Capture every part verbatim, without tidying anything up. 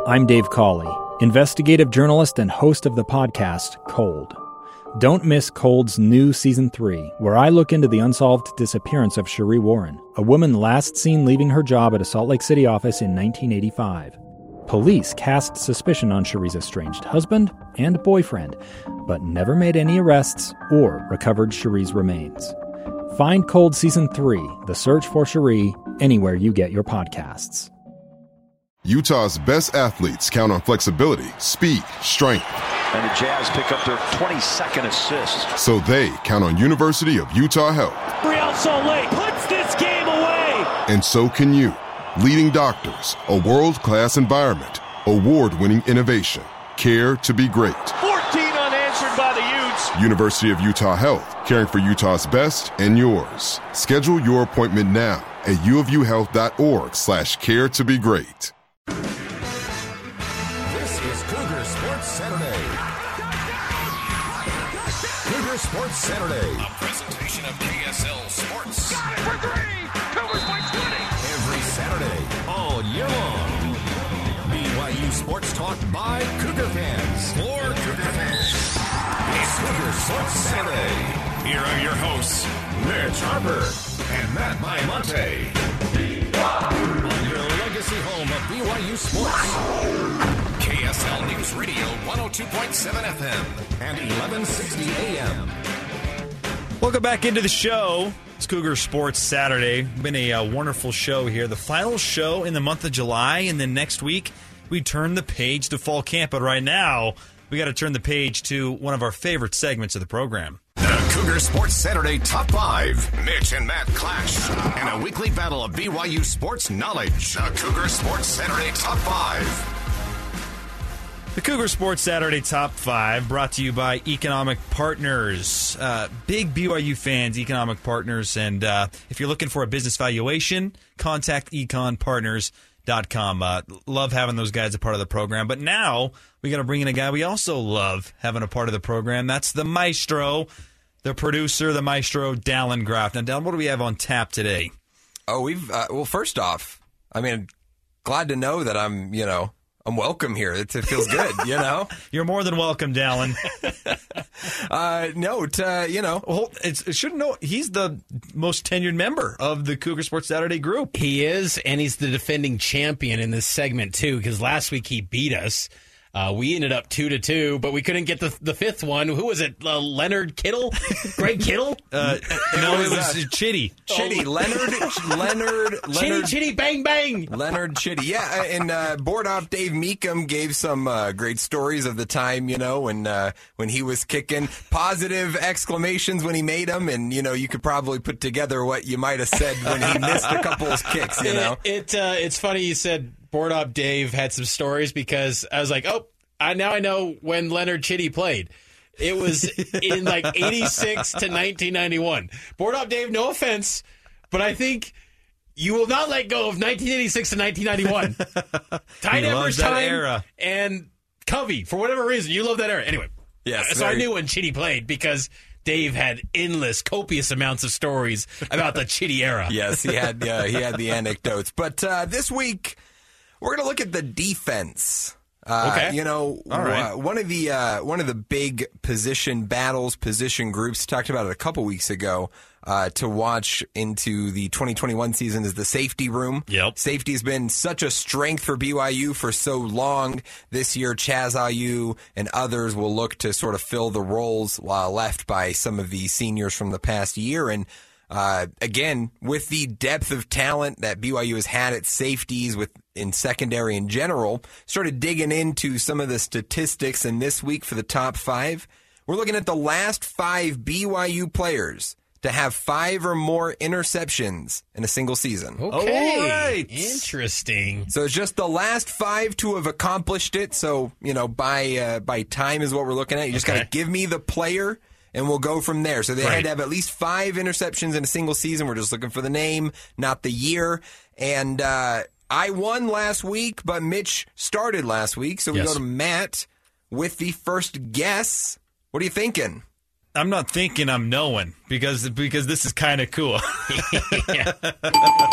I'm Dave Cawley, investigative journalist and host of the podcast Cold. Don't miss Cold's new Season three, where I look into the unsolved disappearance of Sheree Warren, a woman last seen leaving her job at a Salt Lake City office in nineteen eighty-five. Police cast suspicion on Sheree's estranged husband and boyfriend, but never made any arrests or recovered Sheree's remains. Find Cold Season three, The Search for Sheree, anywhere you get your podcasts. Utah's best athletes count on flexibility, speed, strength. And the Jazz pick up their twenty-second assist. So they count on University of Utah Health. Real Salt Lake puts this game away. And so can you. Leading doctors, a world-class environment, award-winning innovation, care to be great. fourteen unanswered by the Utes. University of Utah Health, caring for Utah's best and yours. Schedule your appointment now at uofuhealth.org slash care to be great. This is Cougar Sports Saturday. Cougar Sports Saturday. A presentation of K S L Sports. Got it for three. Cougars by twenty. Every Saturday, all year long. B Y U Sports Talk by Cougar fans. For Cougar fans. It's Cougar Sports Saturday. Here are your hosts, Mitch Harper and Matt Baiamonte. On your legacy home of B Y U Sports. K S L News Radio one oh two point seven F M and eleven sixty A M. Welcome back into the show. It's Cougar Sports Saturday. Been a uh, wonderful show here. The final show in the month of July, and then next week we turn the page to fall camp. But right now, we got to turn the page to one of our favorite segments of the program. The Cougar Sports Saturday Top five. Mitch and Matt clash in a weekly battle of B Y U sports knowledge. The Cougar Sports Saturday Top five. The Cougar Sports Saturday Top five brought to you by Economic Partners. Uh, big B Y U fans, Economic Partners. And uh, if you're looking for a business valuation, contact econ partners dot com. Uh, love having those guys a part of the program. But now we got to bring in a guy we also love having a part of the program. That's the maestro, the producer, the maestro, Dallin Graff. Now, Dallin, what do we have on tap today? Oh, we've, uh, well, first off, I mean, glad to know that I'm, you know, I'm welcome here. It, it feels good, you know? You're more than welcome, Dallin. uh, no, to, you know. Well, it's, it should know he's the most tenured member of the Cougar Sports Saturday group. He is, and he's the defending champion in this segment, too, because last week he beat us. Uh, we ended up two to two, but we couldn't get the the fifth one. Who was it? Uh, Leonard Kittle, Greg Kittle. Uh, no, it was uh, Chitty. Chitty, oh. Leonard, Leonard, Chitty, Leonard, Chitty, bang, bang. Leonard Chitty. Yeah, and uh, board op Dave Meekum gave some uh, great stories of the time, you know, when uh, when he was kicking, positive exclamations when he made them, and you know, you could probably put together what you might have said when he missed a couple of kicks. You know, it, it uh, it's funny you said. Board Op Dave had some stories because I was like, oh, I, now I know when Leonard Chitty played. It was in like eighty-six to nineteen ninety-one. Board Op Dave, no offense, but I think you will not let go of nineteen eighty-six to nineteen ninety-one. Ty Detmer's time era. And Covey, for whatever reason, you love that era. Anyway, yes, so very... I knew when Chitty played because Dave had endless, copious amounts of stories about the Chitty era. Yes, he had uh, he had the anecdotes. But uh, this week, we're going to look at the defense. Uh, okay. You know, All right. uh, one of the uh, one of the big position battles, position groups, talked about it a couple weeks ago, uh, to watch into the twenty twenty-one season is the safety room. Yep. Safety has been such a strength for B Y U for so long. This year, Chaz Ayu and others will look to sort of fill the roles uh, left by some of the seniors from the past year. And Uh, again, with the depth of talent that B Y U has had at safeties with in secondary in general, started digging into some of the statistics. And this week for the top five, we're looking at the last five B Y U players to have five or more interceptions in a single season. Okay. All right. Interesting. So it's just the last five to have accomplished it. So, you know, by uh, by time is what we're looking at. You just Okay. got to give me the player, and we'll go from there. So they Right. had to have at least five interceptions in a single season. We're just looking for the name, not the year. And uh, I won last week, but Mitch started last week. So we Yes. go to Matt with the first guess. What are you thinking? I'm not thinking, I'm knowing, because because this is kind of cool. yeah. yeah, that was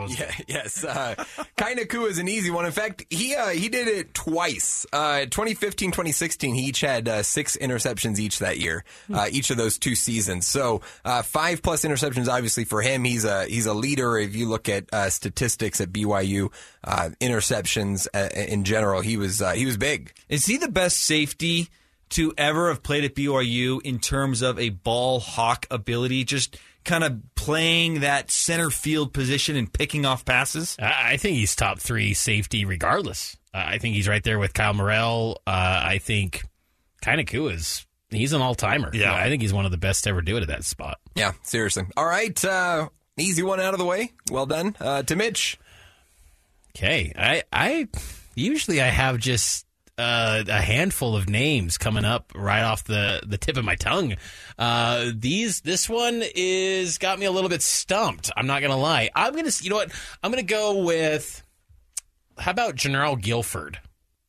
was yeah, good. Yes. Uh, Kai Nakua is an easy one. In fact, he uh, he did it twice. Uh, twenty fifteen, twenty sixteen, he each had uh, six interceptions each that year, uh, each of those two seasons. So uh, five plus interceptions, obviously, for him. He's a he's a leader. If you look at uh, statistics at B Y U, uh, interceptions uh, in general, he was uh, he was big. Is he the best safety to ever have played at B Y U in terms of a ball hawk ability? Just kind of playing that center field position and picking off passes? I think he's top three safety regardless. Uh, I think he's right there with Kyle Morrell. Uh, I think Kai Nakua is he's an all-timer. Yeah. I think he's one of the best to ever do it at that spot. Yeah, seriously. All right, uh, easy one out of the way. Well done. Uh, to Mitch. Okay. I, I usually I have just Uh, a handful of names coming up right off the, the tip of my tongue. Uh, these this one is got me a little bit stumped. I'm not gonna lie. I'm gonna you know what? I'm gonna go with how about Gennaro Guilford?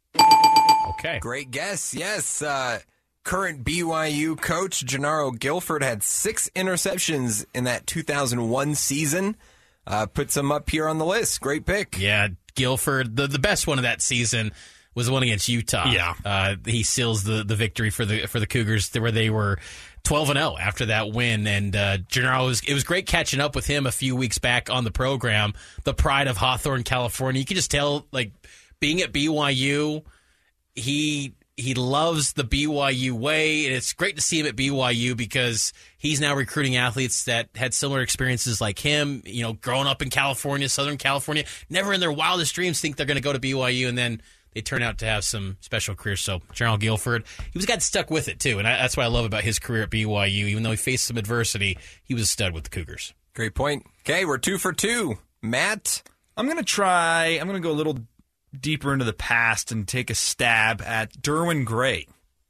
Okay, great guess. Yes, uh, current B Y U coach Gennaro Guilford had six interceptions in that two thousand one season. Uh, puts him up here on the list. Great pick. Yeah, Guilford, the the best one of that season was the one against Utah. Yeah, uh, he seals the, the victory for the for the Cougars, where they were twelve and zero after that win. And uh, Gennaro was it was great catching up with him a few weeks back on the program. The pride of Hawthorne, California. You could just tell, like being at B Y U, he he loves the B Y U way, and it's great to see him at B Y U because he's now recruiting athletes that had similar experiences like him. You know, growing up in California, Southern California, never in their wildest dreams think they're going to go to B Y U, and then they turn out to have some special careers. So, Gennaro Guilford, he was got stuck with it, too. And I, that's what I love about his career at B Y U. Even though he faced some adversity, he was a stud with the Cougars. Great point. Okay, we're two for two. Matt? I'm going to try, I'm going to go a little deeper into the past and take a stab at Derwin Gray.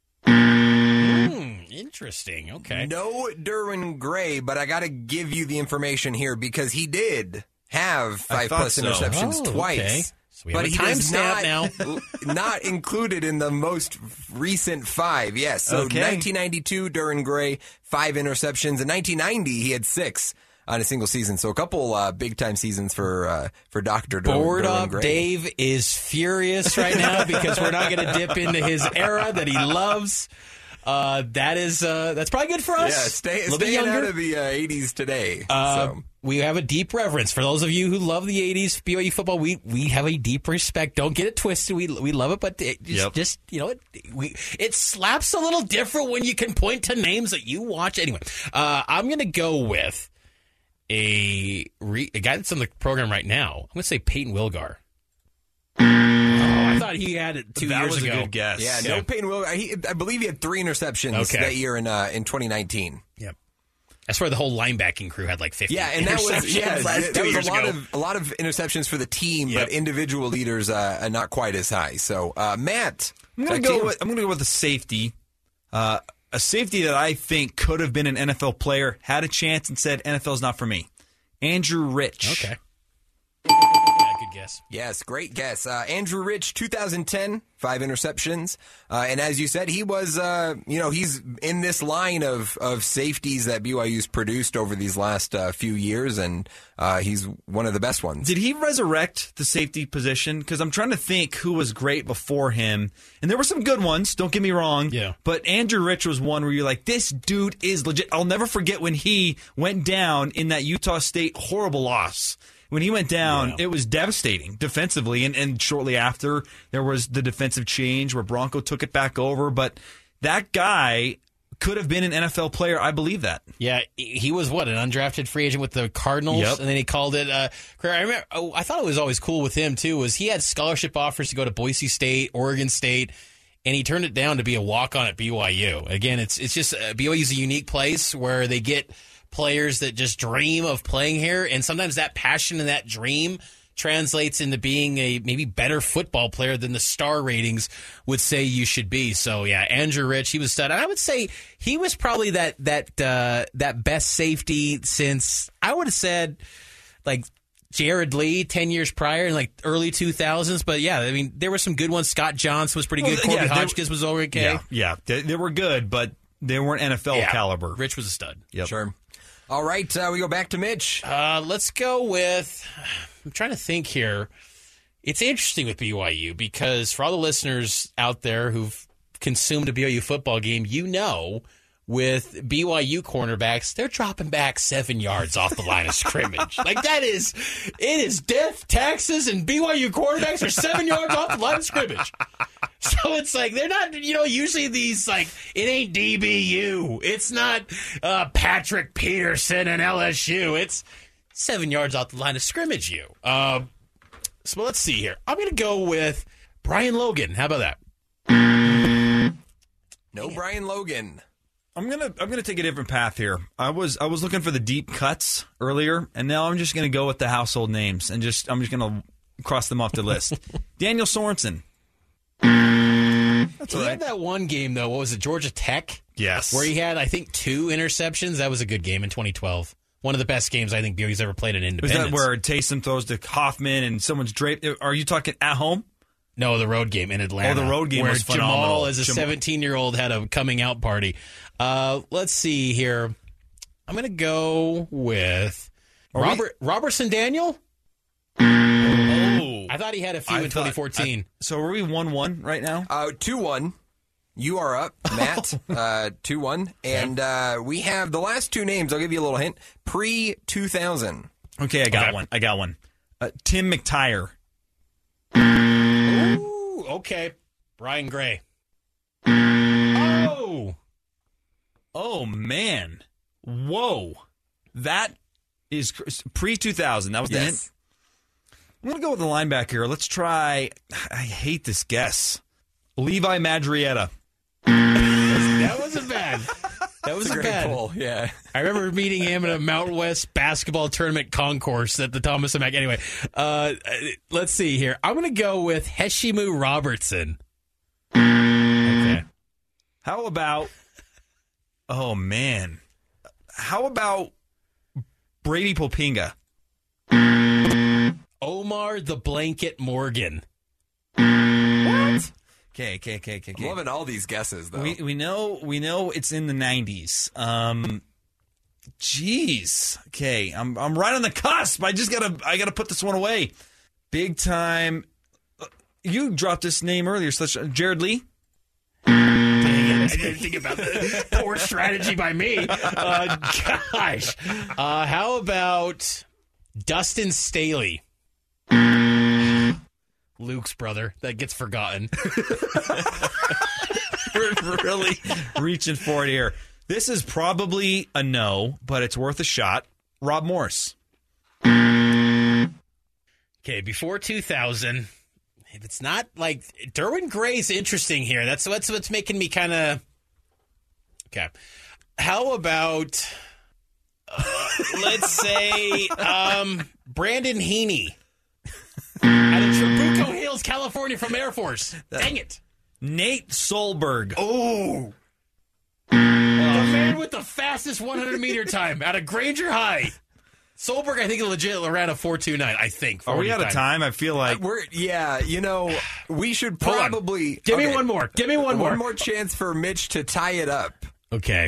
Mm, interesting. Okay. No Derwin Gray, but I got to give you the information here because he did have five-plus so. interceptions Oh, twice. okay. So we have But a he time is stamp not, now. not included in the most recent five. Yes. So Okay. nineteen ninety-two, Derwin Gray, five interceptions. In nineteen ninety, he had six on a single season. So a couple uh, big-time seasons for uh, for Doctor Derwin, Board Derwin Up Gray. Dave is furious right now because we're not going to dip into his era that he loves. Uh, that is uh, that's probably good for us. Yeah, stay, A little bit staying younger. out of the uh, eighties today. Uh, so. We have a deep reverence for those of you who love the eighties B Y U football. We we have a deep respect. Don't get it twisted. We we love it, but it just, Yep. just you know it we it slaps a little different when you can point to names that you watch. Anyway, uh, I'm gonna go with a re, a guy that's on the program right now. I'm gonna say Peyton Wilgar. Oh, I thought he had it two that years was ago. a good guess. Yeah, no Peyton Will. He, I believe he had three interceptions Okay. that year in uh, in twenty nineteen. Yep. I swear the whole linebacking crew had like fifty. Yeah, and that was interceptions yeah, last that two was years a lot ago. of a lot of interceptions for the team, Yep. but individual leaders uh, not quite as high. So, uh, Matt, I'm going back to to go you. with I'm going to go with a safety. Uh, a safety that I think could have been an N F L player, had a chance and said N F L's not for me. Andrew Rich. Okay. Yeah, good guess. Yes, great guess. Uh, Andrew Rich, two thousand ten, five interceptions. Uh, and as you said, he was, uh, you know, he's in this line of, of safeties that B Y U's produced over these last uh, few years, and uh, he's one of the best ones. Did he resurrect the safety position? Because I'm trying to think who was great before him. And there were some good ones, don't get me wrong. Yeah. But Andrew Rich was one where you're like, this dude is legit. I'll never forget when he went down in that Utah State horrible loss. When he went down, Yeah. it was devastating defensively. And, and shortly after, there was the defensive change where Bronco took it back over. But that guy could have been an N F L player. I believe that. Yeah, he was what, an undrafted free agent with the Cardinals, Yep. and then he called it. Uh, career. I remember. Oh, I thought it was always cool with him too. Was he had scholarship offers to go to Boise State, Oregon State, and he turned it down to be a walk on at B Y U. Again, it's it's just uh, B Y U's a unique place where they get players that just dream of playing here, and sometimes that passion and that dream translates into being a maybe better football player than the star ratings would say you should be. So yeah, Andrew Rich, he was stud. And I would say he was probably that that uh, that best safety since I would have said like Jared Lee ten years prior in like early two thousands. But yeah, I mean there were some good ones. Scott Johnson was pretty good. Well, Corby yeah, they- Hodgkiss was okay. Yeah, yeah. They, they were good, but they weren't N F L Yeah. caliber. Rich was a stud. Yep. Sure. All right, uh, we go back to Mitch. Uh, let's go with, I'm trying to think here. It's interesting with B Y U because for all the listeners out there who've consumed a B Y U football game, you know with B Y U cornerbacks, they're dropping back seven yards off the line of scrimmage. Like that is, it is death, taxes, and B Y U quarterbacks are seven yards off the line of scrimmage. So it's like, they're not, you know, usually these, like, it ain't D B U. It's not uh, Patrick Peterson and L S U. It's seven yards off the line of scrimmage, you. Uh, so let's see here. I'm going to go with Brian Logan. How about that? No yeah. Brian Logan. I'm gonna I'm gonna take a different path here. I was I was looking for the deep cuts earlier, and now I'm just gonna go with the household names and just I'm just gonna cross them off the list. Daniel Sorensen. That's he right. had that one game though. What was it, Georgia Tech? Yes, where he had I think two interceptions. That was a good game in twenty twelve. One of the best games I think B Y U's ever played in Independence. Was that where Taysom throws to Hoffman and someone's draped? Are you talking at home? No, the road game in Atlanta. Oh, the road game where was phenomenal. Jamal, as a seventeen-year-old, had a coming-out party. Uh, let's see here. I'm going to go with Are Robert we? Robertson Daniel. Oh, I thought he had a few I in twenty fourteen. I, so are we one one right now? Uh, two one. You are up, Matt. uh, two one. And uh, we have the last two names. I'll give you a little hint. pre two thousand. Okay, I got okay. one. I got one. Uh, Tim McTire. Ooh, okay. Brian Gray. Oh! Oh, man. Whoa. That is pre two thousand. That was the yes. hint. I'm going to go with the linebacker. Let's try. I hate this guess. Levi Madrietta. That wasn't bad. That was a great bad. pull. Yeah, I remember meeting him at a Mountain West basketball tournament concourse at the Thomas and Mack. Anyway, uh, let's see here. I'm going to go with Heshimu Robertson. Okay. How about? Oh man. How about Brady Popinga? Omar the Blanket Morgan. What? Okay, okay, okay, okay. I'm loving all these guesses, though. We we know we know it's in the nineties. Um, jeez. Okay, I'm I'm right on the cusp. I just gotta I gotta put this one away. Big time. You dropped this name earlier. So let's, Jared Lee. Dang it! I didn't think about the poor strategy by me. Uh, gosh. Uh, how about Dustin Staley? Luke's brother. That gets forgotten. We're really reaching for it here. This is probably a no, but it's worth a shot. Rob Morris. Okay, before two thousand, if it's not like Derwin Gray's interesting here. That's what's what's making me kind of okay. How about uh, let's say um, Brandon Heaney. Out of Trabuco Hills, California, from Air Force. Dang it. Nate Solberg. Oh. The man with the fastest one hundred meter time out of Granger High. Solberg, I think, legit ran a four two nine, I think. Are we out of time? I feel like. Uh, we're Yeah, you know, we should probably. Give okay. me one more. Give me one more. One more chance for Mitch to tie it up. Okay.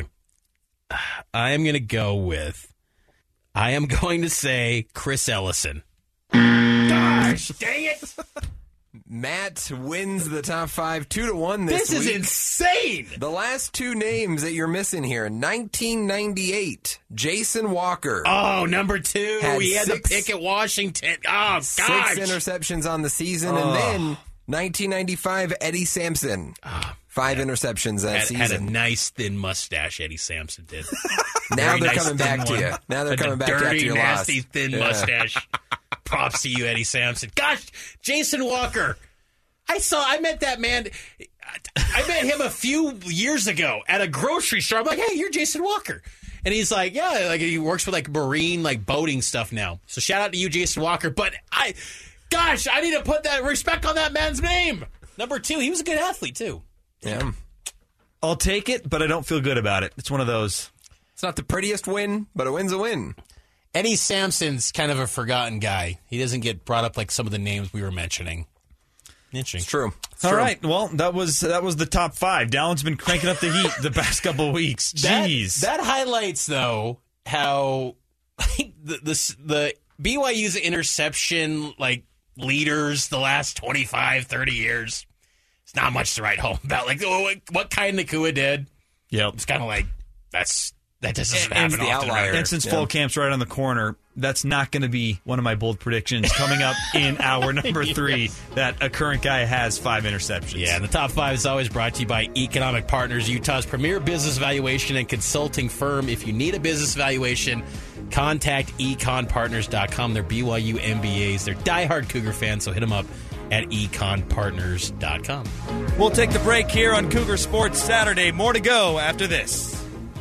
I am going to go with, I am going to say Chris Ellison. Gosh, dang it. Matt wins the top five, two to one this, this week. This is insane. The last two names that you're missing here. nineteen ninety-eight, Jason Walker. Oh, number two. Had he had six, the pick at Washington. Oh, gosh. Six interceptions on the season. Oh. And then nineteen ninety-five, Eddie Sampson. Oh, Five had, interceptions that had, season. Had a nice thin mustache, Eddie Sampson did. Now Very they're nice coming back one. to you. Now they're had coming back dirty, after your nasty, loss. thin yeah. mustache. Props to you, Eddie Sampson. Gosh, Jason Walker. I saw, I met that man. I met him a few years ago at a grocery store. I'm like, hey, you're Jason Walker. And he's like, yeah, like he works with like marine, like boating stuff now. So shout out to you, Jason Walker. But I, gosh, I need to put that respect on that man's name. Number two, he was a good athlete too. Yeah. I'll take it, but I don't feel good about it. It's one of those. It's not the prettiest win, but a win's a win. Eddie Sampson's kind of a forgotten guy. He doesn't get brought up like some of the names we were mentioning. Interesting. It's true. It's All true. right. Well, that was that was the top five. Dallin's been cranking up the heat the past couple of weeks. Jeez. That, that highlights, though, how like, the, the the B Y U's interception like leaders the last twenty-five, thirty years. It's not much to write home about. Like what, what Kai Nakua did. Yep. It's kind of like that's that just doesn't and, happen and often. Right? And since yeah. fall camp's right on the corner, that's not going to be one of my bold predictions coming up in hour number three that a current guy has five interceptions. Yeah, and the top five is always brought to you by Economic Partners, Utah's premier business valuation and consulting firm. If you need a business valuation, contact econ partners dot com. They're B Y U M B As. They're diehard Cougar fans, so hit them up at econ partners dot com. We'll take the break here on Cougar Sports Saturday. More to go after this.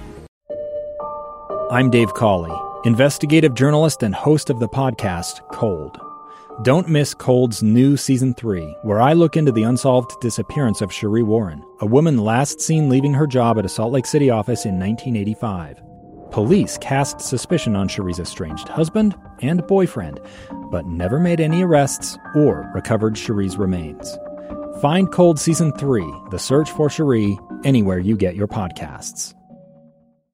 I'm Dave Cawley, investigative journalist and host of the podcast Cold. Don't miss Cold's new Season three, where I look into the unsolved disappearance of Cherie Warren, a woman last seen leaving her job at a Salt Lake City office in nineteen eighty-five. Police cast suspicion on Cherie's estranged husband and boyfriend, but never made any arrests or recovered Cherie's remains. Find Cold Season three, The Search for Cherie, anywhere you get your podcasts.